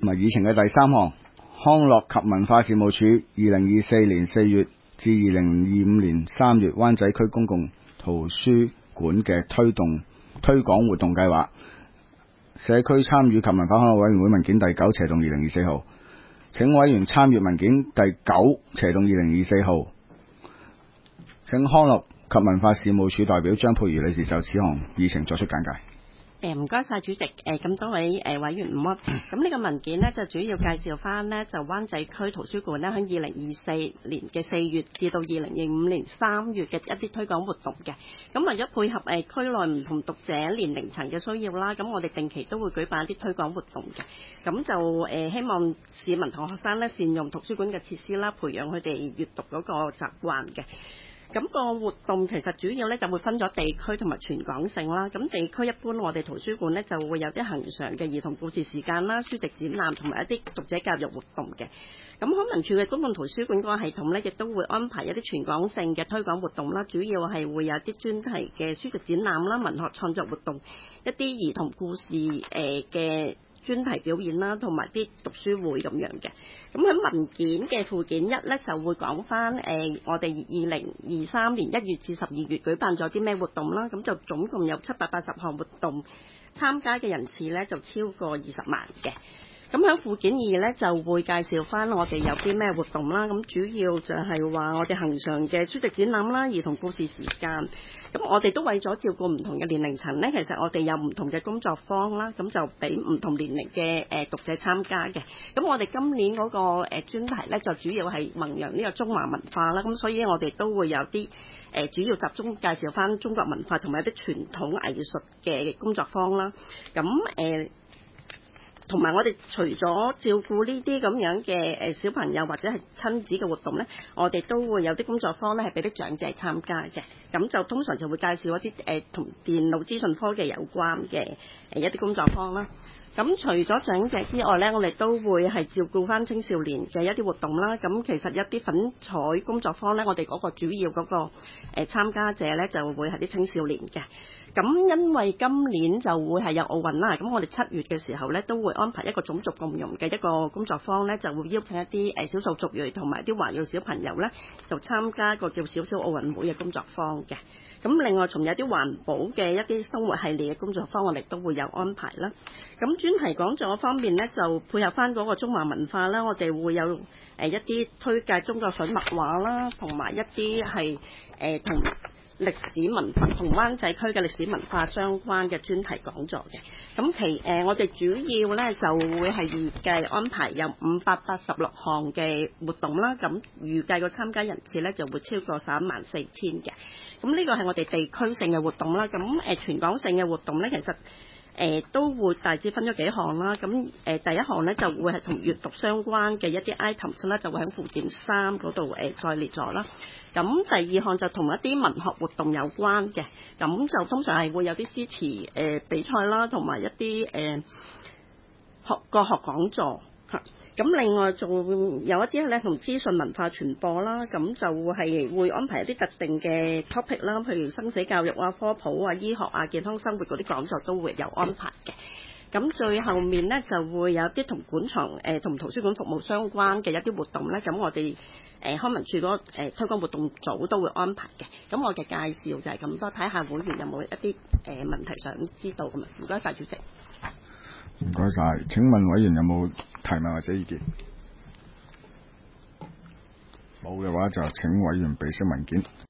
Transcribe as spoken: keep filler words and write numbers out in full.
同埋議程嘅第三項，康樂及文化事務署二零二四年四月至二零二五年三月灣仔區公共圖書館嘅推動推廣活動計劃，社區參與及文化康樂委員會文件第九斜動二零二四號，請委員參閱文件第九斜動二零二四號。請康樂及文化事務署代表張佩儀女士就此項議程作出簡介。 誒唔該晒主席，誒咁多位誒委員唔該。咁呢個文件呢，就主要介紹翻呢，就灣仔區圖書館呢，喺二零二四年嘅四月至到二零二五年三月嘅一啲推廣活動嘅。咁為咗配合誒區內唔同讀者年齡層嘅需要啦，咁我哋定期都會舉辦一啲推廣活動嘅。咁就誒希望市民同學生呢，善用圖書館嘅設施啦，培養佢哋閱讀嗰個習慣嘅。咁個活動其實主要咧就會分咗地區同埋全港性啦。咁地區一般我哋圖書館咧就會有啲恆常嘅兒童故事時間啦、書籍展覽同埋一啲讀者教育活動嘅。咁康文署嘅公共圖書館嗰個系統咧，亦都會安排一啲全港性嘅推廣活動啦。主要係會有啲專題嘅書籍展覽啦、文學創作活動、一啲兒童故事誒嘅專題表演啦，同埋啲讀書會咁樣嘅。咁喺文件嘅附件一咧，就會講翻誒我哋二零二三年一月至十二月舉辦咗啲咩活動啦。咁就總共有七百八十項活動，參加嘅人士咧就超過二十萬嘅。咁喺附件二咧就會介紹翻我哋有啲咩活動啦。咁主要就係話我哋恆常嘅書籍展覽啦、兒童故事時間。咁我哋都為咗照顧唔同嘅年齡層咧，其實我哋有唔同嘅工作坊啦，咁就俾唔同年齡嘅誒讀者參加嘅。咁我哋今年嗰個誒專題咧就主要係弘揚呢個中華文化啦。咁所以我哋都會有啲誒主要集中介紹翻中國文化同埋一啲傳統藝術嘅工作坊啦。咁誒。同埋我哋除咗照顧呢啲咁樣嘅誒小朋友或者係親子嘅活動咧，我哋都會有啲工作坊咧係俾啲長者參加嘅。咁就通常就會介紹一啲誒同電腦資訊科技有關嘅誒一啲工作坊啦。咁除咗長者之外咧，我哋都會係照顧翻青少年嘅一啲活動啦。咁其實一啲粉彩工作坊咧，我哋嗰個主要嗰個誒參加者咧就會係啲青少年嘅。咁因為今年就會係有奧運啦，咁我哋七月嘅時候咧都會安排一個種族共融嘅一個工作坊咧，就會邀請一啲誒少數族裔同埋啲華裔小朋友咧，就參加一個叫小小奧運會嘅工作坊嘅。咁另外仲有啲環保嘅一啲生活系列嘅工作坊，我哋都會有安排啦。咁專題講座方面咧，就配合翻嗰個中華文化啦，我哋會有誒一啲推介中國水墨畫啦，同埋一啲係誒同歷史文化同灣仔區嘅歷史文化相關嘅專題講座嘅。咁其誒、呃、我哋主要咧就會係預計安排有五百八十六項嘅活動啦。咁預計個參加人次咧就會超過三萬四千嘅。咁呢個係我哋地區性嘅活動啦。咁誒、呃、全港性嘅活動咧，其實誒、呃、都會大致分咗幾項啦。咁誒、呃、第一項咧就會係同閱讀相關嘅一啲 items 啦，就會喺附件三嗰度誒再列咗啦。咁第二項就同一啲文學活動有關嘅，咁就通常係會有啲詩詞誒比賽啦，同埋一啲誒、呃、學國學講座嚇。咁另外仲有一啲咧同資訊文化傳播啦，咁就係會安排一啲特定嘅 topic 啦，譬如生死教育啊、科普啊、醫學啊、健康生活嗰啲講座都會有安排嘅。咁最後面咧就會有啲同館藏誒同圖書館服務相關嘅一啲活動咧，咁我哋誒康文署嗰誒推廣活動組都會安排嘅。咁我嘅介紹就係咁多，睇下會員有冇一啲誒問題想知道咁啊？唔該晒主席。 唔該晒。請問委員有冇提問或者意見？冇嘅話就請委員備悉文件。